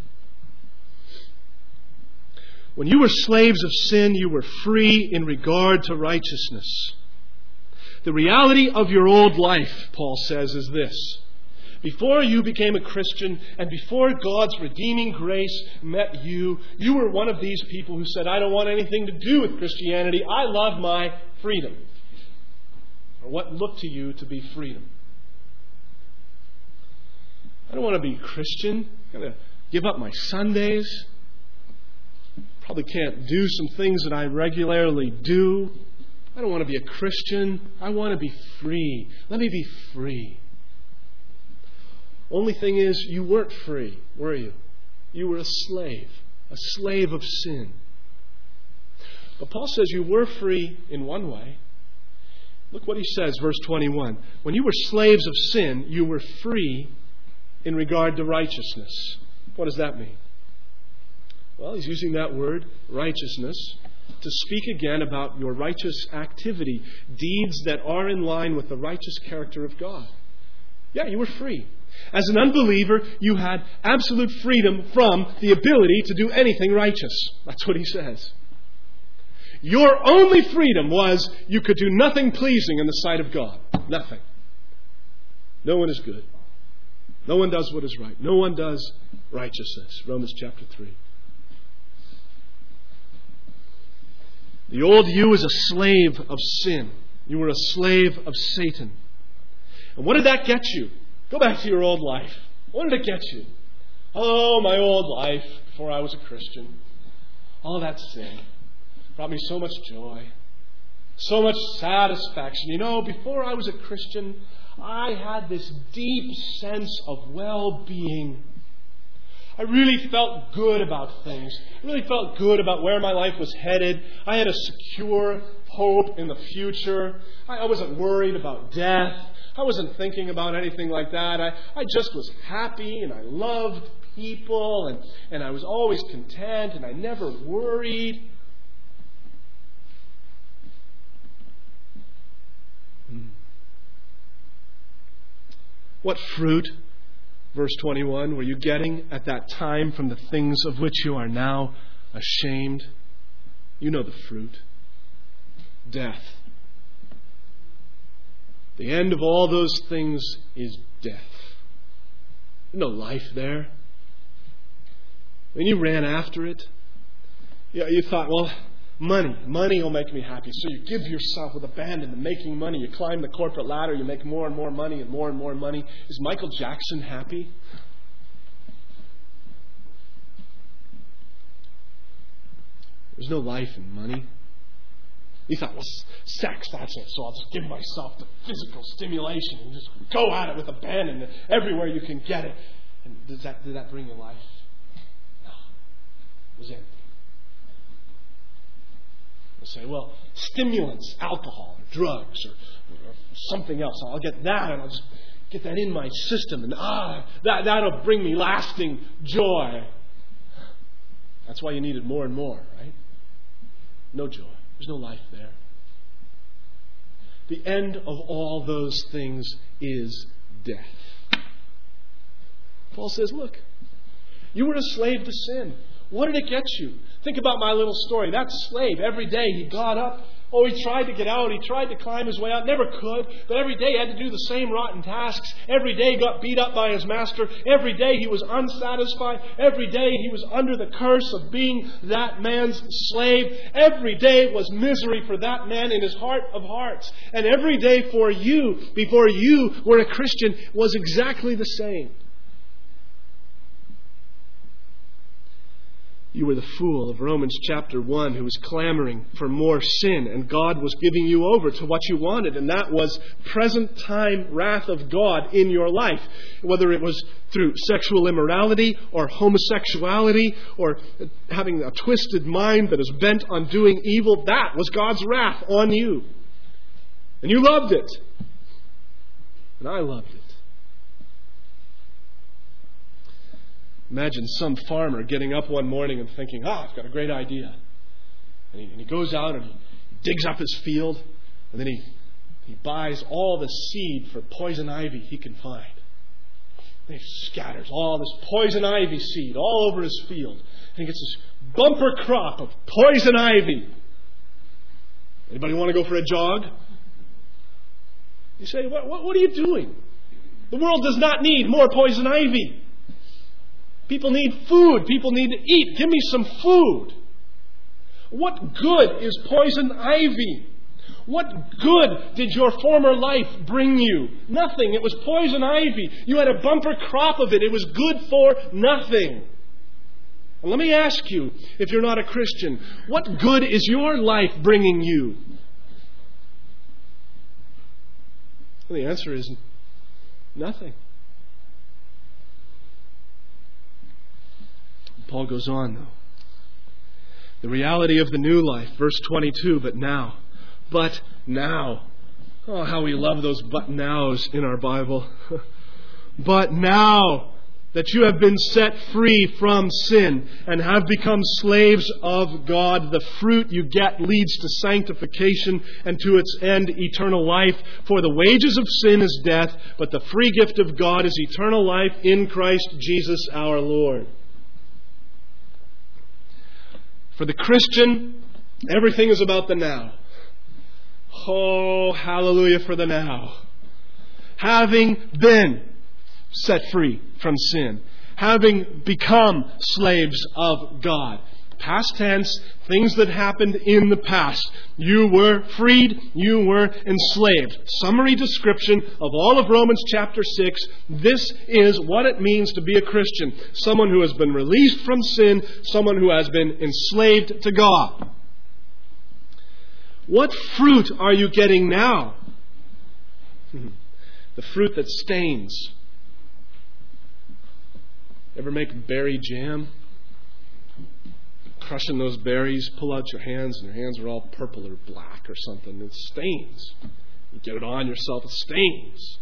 When you were slaves of sin, you were free in regard to righteousness. The reality of your old life, Paul says, is this. Before you became a Christian and before God's redeeming grace met you, you were one of these people who said, I don't want anything to do with Christianity. I love my freedom. Or what looked to you to be freedom. I don't want to be a Christian. I'm going to give up my Sundays. Probably can't do some things that I regularly do. I don't want to be a Christian. I want to be free. Let me be free. Only thing is, you weren't free, were you? You were a slave. A slave of sin. But Paul says you were free in one way. Look what he says, verse twenty-one. When you were slaves of sin, you were free in regard to righteousness. What does that mean? Well, he's using that word, righteousness, to speak again about your righteous activity, deeds that are in line with the righteous character of God. Yeah, you were free. As an unbeliever, you had absolute freedom from the ability to do anything righteous. That's what he says. Your only freedom was you could do nothing pleasing in the sight of God. Nothing. No one is good. No one does what is right. No one does righteousness. Romans chapter three. The old you is a slave of sin. You were a slave of Satan. And what did that get you? Go back to your old life. What did it get you? Oh, my old life before I was a Christian. All that sin brought me so much joy, so much satisfaction. You know, before I was a Christian, I had this deep sense of well-being. I really felt good about things. I really felt good about where my life was headed. I had a secure hope in the future. I wasn't worried about death. I wasn't thinking about anything like that. I, I just was happy and I loved people and, and I was always content and I never worried. What fruit, verse twenty-one, were you getting at that time from the things of which you are now ashamed? You know the fruit. Death. The end of all those things is death. There's no life there. When you ran after it, you, you thought, well, money. Money will make me happy. So you give yourself with abandon to making money. You climb the corporate ladder. You make more and more money and more and more money. Is Michael Jackson happy? There's no life in money. You thought, well, sex, that's it. So I'll just give myself to physical stimulation and just go at it with abandon everywhere you can get it. And does that, did that bring you life? No. It was empty. You'll say, well, stimulants, alcohol, or drugs, or, or something else. I'll get that and I'll just get that in my system. And ah, that, that'll bring me lasting joy. That's why you needed more and more, right? No joy. There's no life there. The end of all those things is death. Paul says, look, you were a slave to sin. What did it get you? Think about my little story. That slave, every day he got up. Oh, he tried to get out. He tried to climb his way out. Never could. But every day he had to do the same rotten tasks. Every day he got beat up by his master. Every day he was unsatisfied. Every day he was under the curse of being that man's slave. Every day was misery for that man in his heart of hearts. And every day for you, before you were a Christian, was exactly the same. You were the fool of Romans chapter one who was clamoring for more sin, and God was giving you over to what you wanted, and that was present time wrath of God in your life. Whether it was through sexual immorality or homosexuality or having a twisted mind that is bent on doing evil, that was God's wrath on you. And you loved it. And I loved it. Imagine some farmer getting up one morning and thinking, ah, I've got a great idea. And he, and he goes out and he digs up his field, and then he, he buys all the seed for poison ivy he can find. And he scatters all this poison ivy seed all over his field. And he gets this bumper crop of poison ivy. Anybody want to go for a jog? You say, what, what, what are you doing? The world does not need more poison ivy. People need food. People need to eat. Give me some food. What good is poison ivy? What good did your former life bring you? Nothing. It was poison ivy. You had a bumper crop of it. It was good for nothing. And let me ask you, if you're not a Christian, what good is your life bringing you? Well, the answer is nothing. Paul goes on, though. The reality of the new life, verse twenty-two, but now. But now. Oh, how we love those but nows in our Bible. But now that you have been set free from sin and have become slaves of God, the fruit you get leads to sanctification and to its end, eternal life. For the wages of sin is death, but the free gift of God is eternal life in Christ Jesus our Lord. For the Christian, everything is about the now. Oh, hallelujah for the now. Having been set free from sin, having become slaves of God. Past tense, things that happened in the past. You were freed, you were enslaved. Summary description of all of Romans chapter six. This is what it means to be a Christian. Someone who has been released from sin, someone who has been enslaved to God. What fruit are you getting now? The fruit that stains. Ever make berry jam? Crushing those berries, pull out your hands, and your hands are all purple or black or something. It stains. You get it on yourself, it stains.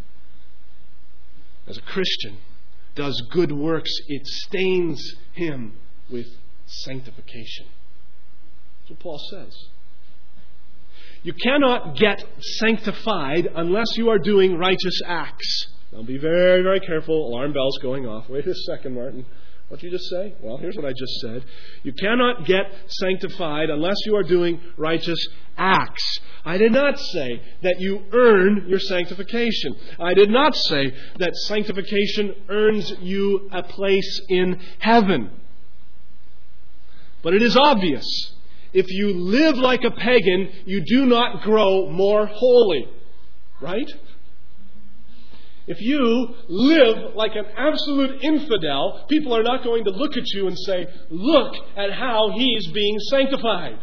As a Christian does good works, it stains him with sanctification. That's what Paul says. You cannot get sanctified unless you are doing righteous acts. Now be very, very careful. Alarm bells going off. Wait a second, Martin. What did you just say? Well, here's what I just said. You cannot get sanctified unless you are doing righteous acts. I did not say that you earn your sanctification. I did not say that sanctification earns you a place in heaven. But it is obvious. If you live like a pagan, you do not grow more holy. Right? If you live like an absolute infidel, people are not going to look at you and say, look at how he's being sanctified.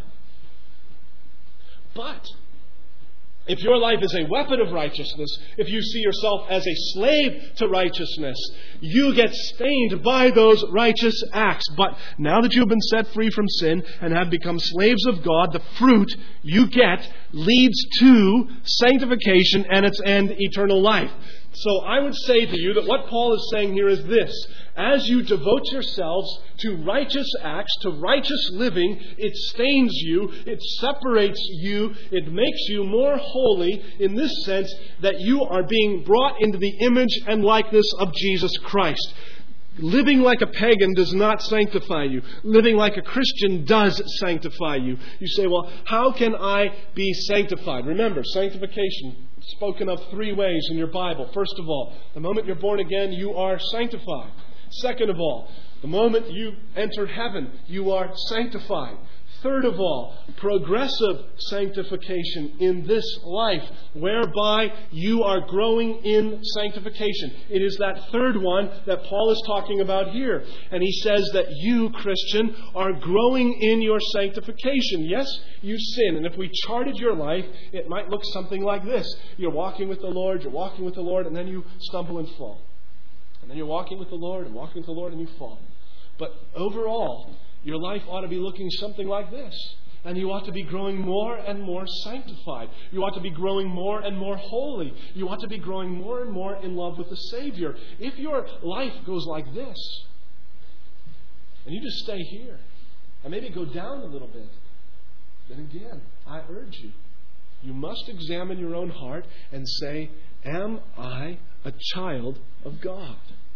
But if your life is a weapon of righteousness, if you see yourself as a slave to righteousness, you get stained by those righteous acts. But now that you have been set free from sin and have become slaves of God, the fruit you get leads to sanctification and its end, eternal life. So I would say to you that what Paul is saying here is this. As you devote yourselves to righteous acts, to righteous living, it stains you, it separates you, it makes you more holy in this sense that you are being brought into the image and likeness of Jesus Christ. Living like a pagan does not sanctify you. Living like a Christian does sanctify you. You say, well, how can I be sanctified? Remember, sanctification spoken of three ways in your Bible. First of all, the moment you're born again, you are sanctified. Second of all, the moment you enter heaven, you are sanctified. Third of all, progressive sanctification in this life, whereby you are growing in sanctification. It is that third one that Paul is talking about here. And he says that you, Christian, are growing in your sanctification. Yes, you sin. And if we charted your life, it might look something like this. You're walking with the Lord, you're walking with the Lord, and then you stumble and fall. And then you're walking with the Lord and walking with the Lord and you fall. But overall, your life ought to be looking something like this. And you ought to be growing more and more sanctified. You ought to be growing more and more holy. You ought to be growing more and more in love with the Savior. If your life goes like this, and you just stay here, and maybe go down a little bit, then again, I urge you, you must examine your own heart and say, am I a child of God?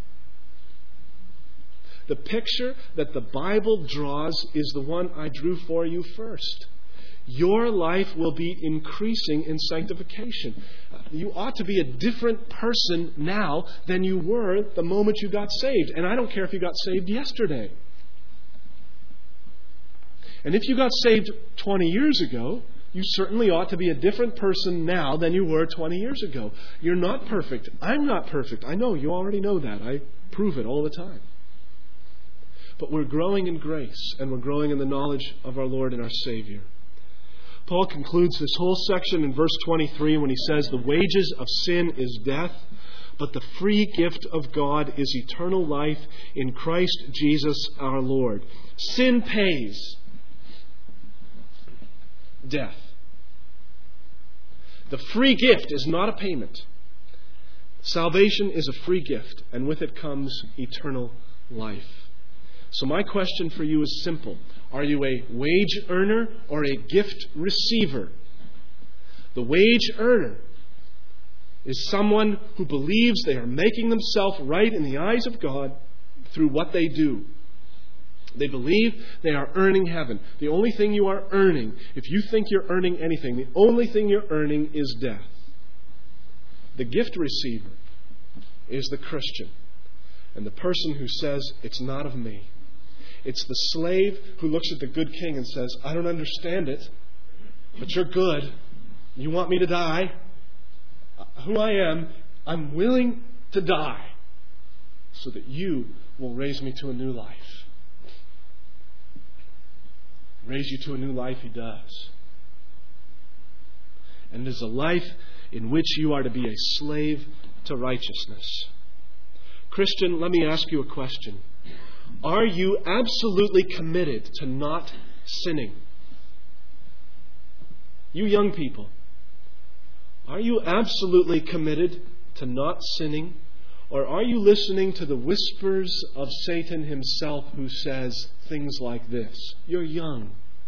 The picture that the Bible draws is the one I drew for you first. Your life will be increasing in sanctification. You ought to be a different person now than you were the moment you got saved. And I don't care if you got saved yesterday. And if you got saved twenty years ago, you certainly ought to be a different person now than you were twenty years ago. You're not perfect. I'm not perfect. I know. You already know that. I prove it all the time. But we're growing in grace, and we're growing in the knowledge of our Lord and our Savior. Paul concludes this whole section in verse twenty-three when he says, the wages of sin is death, but the free gift of God is eternal life in Christ Jesus our Lord. Sin pays. death. The free gift is not a payment. Salvation is a free gift, and with it comes eternal life. So my question for you is simple. Are you a wage earner or a gift receiver? The wage earner is someone who believes they are making themselves right in the eyes of God through what they do. They believe they are earning heaven. The only thing you are earning, if you think you're earning anything, the only thing you're earning is death. The gift receiver is the Christian and the person who says, it's not of me. It's the slave who looks at the good king and says, I don't understand it, but you're good. You want me to die? Who I am, I'm willing to die so that you will raise me to a new life. Raise you to a new life, He does. And it is a life in which you are to be a slave to righteousness. Christian, let me ask you a question. Are you absolutely committed to not sinning? You young people, are you absolutely committed to not sinning? Or are you listening to the whispers of Satan himself who says things like this? You're young.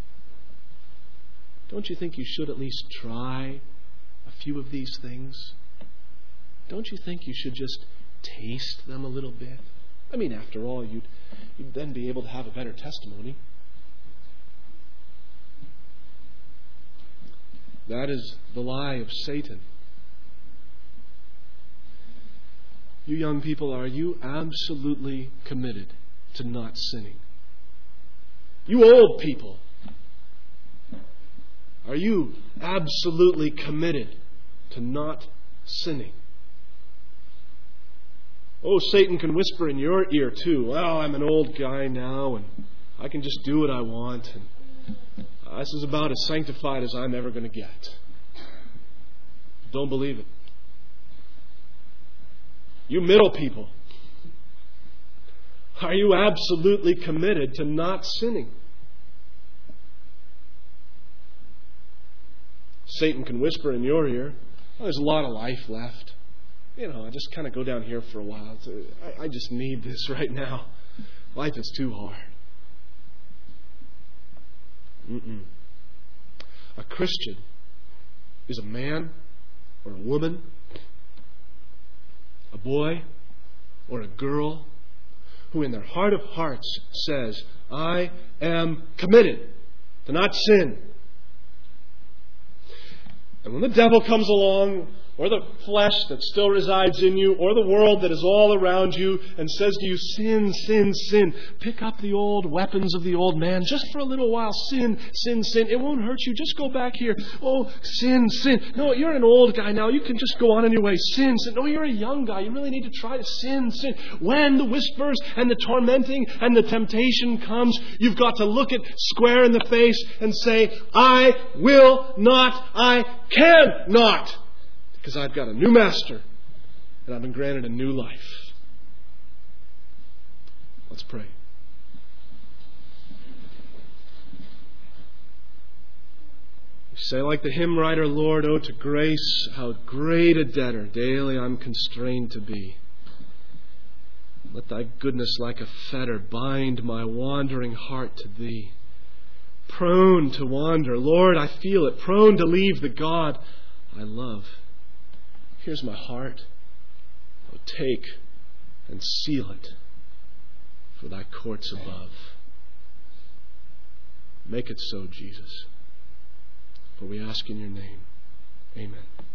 Don't you think you should at least try a few of these things? Don't you think you should just taste them a little bit? I mean, after all, you'd, you'd then be able to have a better testimony. That is the lie of Satan. You young people, are you absolutely committed to not sinning? You old people, are you absolutely committed to not sinning? Oh, Satan can whisper in your ear too. Well, I'm an old guy now and I can just do what I want. And this is about as sanctified as I'm ever going to get. Don't believe it. You middle people, are you absolutely committed to not sinning? Satan can whisper in your ear, oh, there's a lot of life left. You know, I just kind of go down here for a while. I, I just need this right now. Life is too hard. Mm-mm. A Christian is a man or a woman, a boy or a girl who in their heart of hearts says, I am committed to not sin. And when the devil comes along, or the flesh that still resides in you, or the world that is all around you, and says to you, sin, sin, sin, pick up the old weapons of the old man just for a little while. Sin, sin, sin. It won't hurt you. Just go back here. Oh, sin, sin. No, you're an old guy now. You can just go on anyway. Sin, sin. No, you're a young guy. You really need to try to sin, sin. When the whispers and the tormenting and the temptation comes, you've got to look it square in the face and say, I will not, I cannot. Because I've got a new master and I've been granted a new life. Let's pray. You say like the hymn writer, Lord, oh to grace, how great a debtor daily I'm constrained to be. Let thy goodness like a fetter bind my wandering heart to thee. Prone to wander, Lord, I feel it, prone to leave the God I love. Here's my heart. Oh, take and seal it for thy courts above. Make it so, Jesus. For we ask in your name. Amen.